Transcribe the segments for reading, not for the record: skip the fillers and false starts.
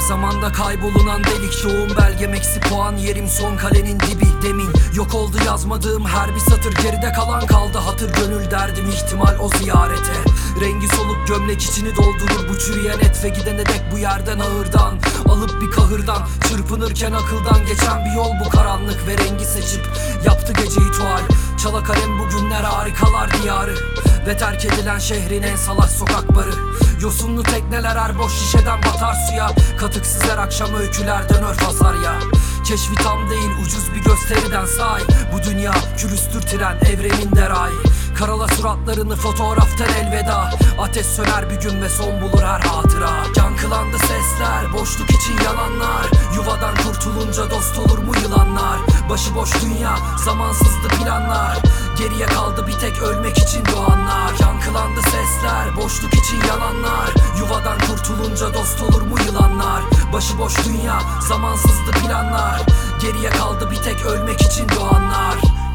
Zamanda kaybolunan delik, çoğum belgem eksi puan, yerim son kalenin dibi. Demin yok oldu yazmadığım her bir satır, geride kalan kaldı hatır. Gönül derdim ihtimal o ziyarete, rengi soluk gömlek içini doldurur bu çürüyen et. Ve gidene dek bu yerden ağırdan alıp bir kahırdan, çırpınırken akıldan geçen bir yol bu karanlık. Ve rengi seçip yaptı geceyi tuval, çala kalem bugünler harikalar diyarı. Ve terk edilen şehrin en salaş sokakları, yosunlu tekneler her boş şişeden batar suya. Katıksız her akşam öykülerden örf hasar ya. Keşfi tam değil ucuz bir gösteriden say, bu dünya külüstür tren evrenin derayı. Karala suratlarını fotoğraftan elveda, ateş söner bir gün ve son bulur her hatıra. Yankılandı sesler, boşluk için yalanlar, yuvadan kurtulunca dost olur mu yılanlar? Başıboş dünya, zamansızdı planlar, geriye kaldı bir tek ölmek için doğanlar. Yankılandı sesler, boşluk için yalanlar, yuvadan kurtulunca dost olur mu yılanlar? Başıboş dünya, zamansızdı planlar, geriye kaldı bir tek ölmek için doğanlar.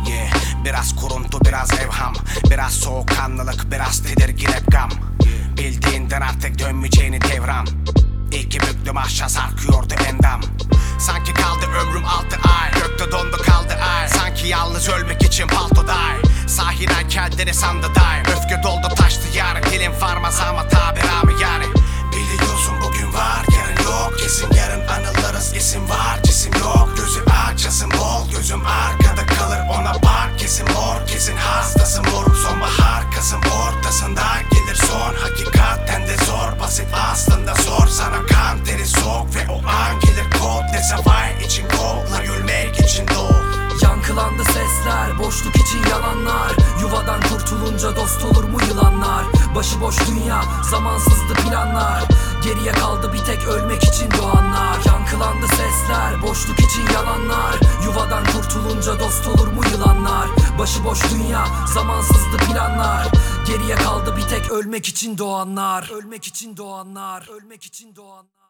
Biraz kuruntu, biraz evham, biraz soğukkanlılık, biraz tedirgin hep gam. Bildiğinden artık dönmeyeceğini devran. İki büklüm aşağı sarkıyordu endam. Sanki kaldı ömrüm 6 ay, gökte dondu kaldı ay. Sanki yalnız ölmek için paltoday. Sahiden kendini sandı day. Öfke doldu taştı yarın, dilim varmaz ama tabirami yani. Biliyorsun bugün var, yarın yok. Kesin yarın anılırız, isim var, cisim yok. Gözü aç, yazım bol, gözüm arkada kalır ona bak. Kesin mor, kesin hastası moruk. Sonbahar, Kasım ortasında gelir son. Hakikaten de zor, basit aslında zor. Sana kan teri soğuk ve o an gelir kod. Ne savay için kolla, ölmek için doğ. Yankılandı sesler, boşluk için yalanlar, yuvadan kurtulunca dost olur mu yılanlar? Başıboş dünya, zamansızdı planlar, geriye kaldı bir tek ölmek için doğanlar. Yankılandı sesler, boşluk için yalanlar, yuvadan kurtulunca dost olur mu yılanlar? Başıboş dünya, zamansızdı planlar, geriye kaldı bir tek ölmek için doğanlar. Ölmek için doğanlar, ölmek için doğanlar.